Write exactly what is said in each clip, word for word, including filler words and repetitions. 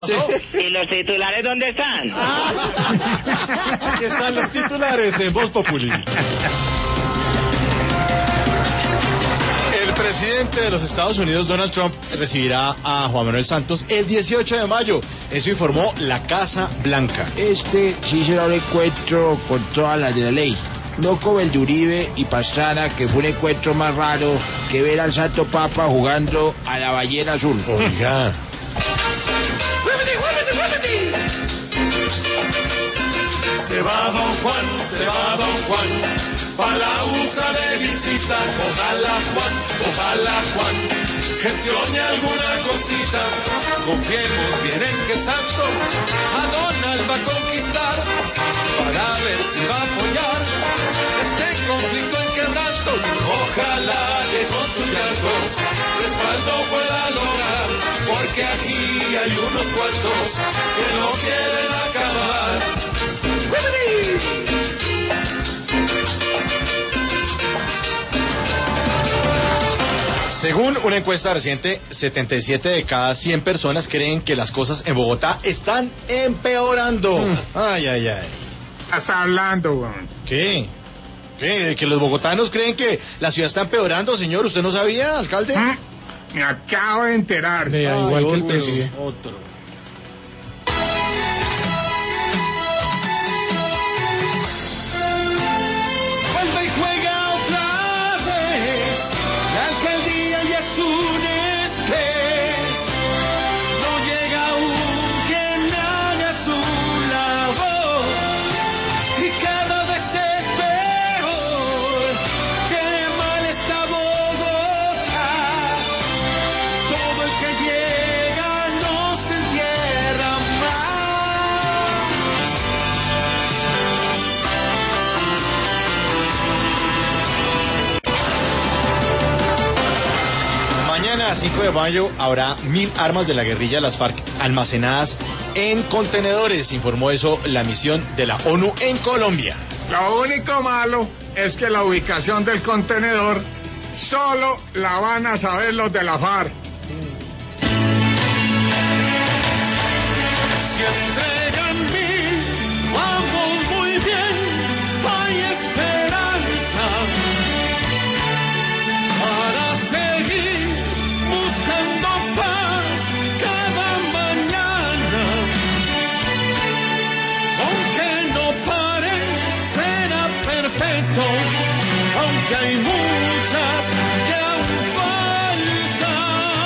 Sí. ¿Y los titulares dónde están? Ah. Aquí están los titulares en Voz Populi. El presidente de los Estados Unidos, Donald Trump, recibirá a Juan Manuel Santos el dieciocho de mayo. Eso informó la Casa Blanca. Este sí será un encuentro con todas las de la ley. No como el de Uribe y Pastrana, que fue un encuentro más raro que ver al Santo Papa jugando a la ballena azul. Oiga. Se va Don Juan, se va Don Juan, pa' la U S A de visita. Ojalá Juan, ojalá Juan, gestione alguna cosita. Confiemos bien en que Santos a Donald va a conquistar, para ver si va a apoyar este conflicto en quebrantos. Ojalá que con sus llantos respaldo pueda lograr, porque aquí hay unos cuantos que no quieren acabar. Según una encuesta reciente, setenta y siete de cada cien personas creen que las cosas en Bogotá están empeorando. Mm. Ay, ay, ay. Estás hablando, weón. ¿Qué? ¿Qué? ¿Que los bogotanos creen que la ciudad está empeorando, señor? ¿Usted no sabía, alcalde? ¿Mm? Me acabo de enterar. Vea, igual ay, que el presidente. Otro. Mañana, cinco de mayo, habrá mil armas de la guerrilla de las FARC almacenadas en contenedores, informó eso la misión de la ONU en Colombia. Lo único malo es que la ubicación del contenedor solo la van a saber los de la FARC. Si entregan mil, vamos muy bien, hay esperanza para seguir buscando paz cada mañana. Aunque no pare, será perfecto, aunque hay muchas que aún faltan.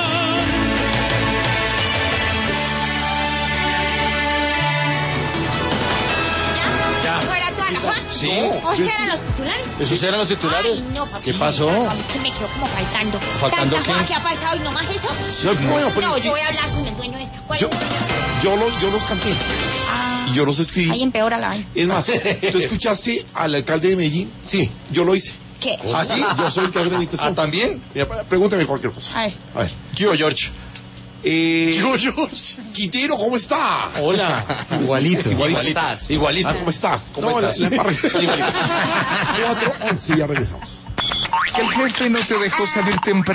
¿Ya? ¿Fuera toda la Juan? Sí. ¿O esos eran los titulares? ¿Esos eran los titulares? Ay, no, papi, ¿Qué pasó? A mí que me quedó como faltando. ¿Faltando ¿Tanta qué? cosa que ha pasado y no más eso? No, bueno, pero no, es que... yo voy a hablar con el dueño de esta cueva. Yo, yo, los, yo los canté. Ah, Y yo los escribí. ahí empeora la vaina. Es más, ¿tú escuchaste al alcalde de Medellín? Sí. Yo lo hice. ¿Qué? ¿Ah, sí? Yo soy el que hago la invitación. ¿Ah, también? Mira, pregúntame cualquier cosa. A ver. A ver. ¿Qué hubo, George? Eh, ¿Qué hubo, George? Quintero, ¿cómo está? Hola. Igualito. Igualito. estás? Igualito. Ah, ¿cómo estás? ¿Cómo No, estás? La, la embarré. Igualito. Cuatro, once, ya regresamos. Que el jefe no te dejó salir temprano.